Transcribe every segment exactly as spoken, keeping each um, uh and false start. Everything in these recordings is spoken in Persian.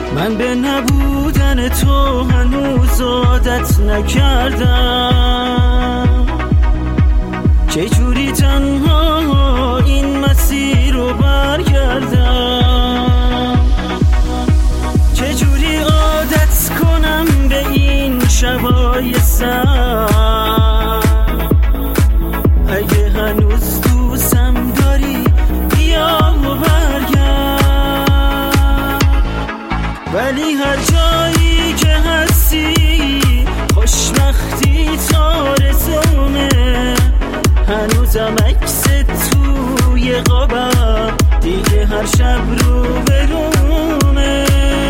من به نبودن تو هنوز عادت نکردم، چجوری تنها این مسیر رو برگردم، چجوری عادت کنم به این شبای سر. اگه هنوز دوستم داری بیا و برگرد، ولی هر جایی که هستی خوشبختی تارزومه، هنوزم عکس توی قابم دیگه هر شب رو برومه.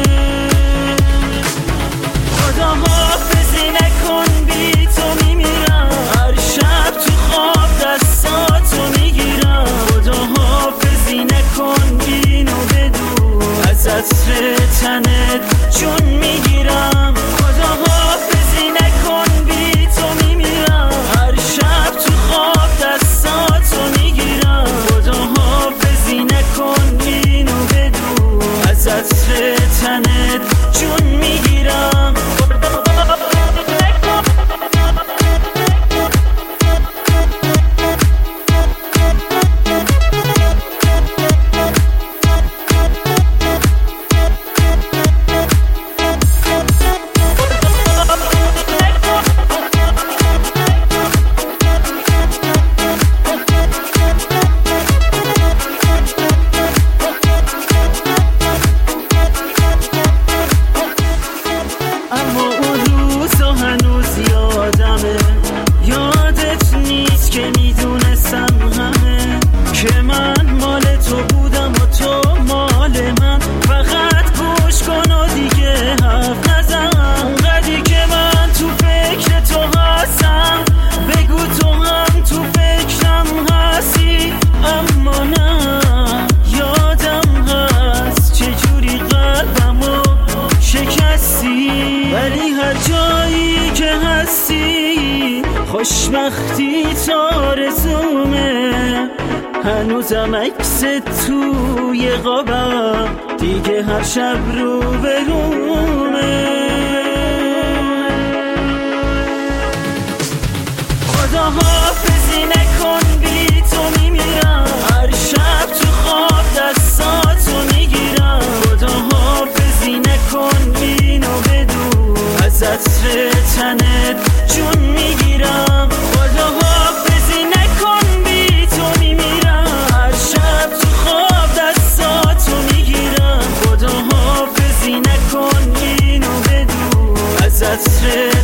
خدا حافظی نکن بی تو میمیرم، هر شب تو خواب دستاتو میگیرم. خدا حافظی نکن اینو بدون از عطر تنت جون میگیرم. خدا حافظی نکن بی تو میمیرم، هر شب تو خواب دستاتو میگیرم. خدا حافظی نکن اینو بدون از عطر تنت جون میگیرم. اما اون روزا هنوز یادمه، یادت نیست که میدونستم همه که من مال تو بودم و تو مال من. فقط گوش کن و دیگه حرف نزن، اونقدری که من تو فکر تو هستم بگو تو هم تو فکرم هستی. اما نه یادم هست چجوری قلبمو شکستی، ولی هر جایی که هستی خوشبختی تارزومه، هنوزم عکس توی قابم دیگه هر شب رو برومه. خدا حافظی نکن بی تو میمیرم، هر شب تو خواب دستاتو میگیرم. خدا حافظی نکن اینو بدون از عطر تنت جون میگیرم. خدا حافظی نکن بی تو میمیرم، هر شب تو خواب دستاتو میگیرم. خدا حافظی نکن اینو بدون از عطر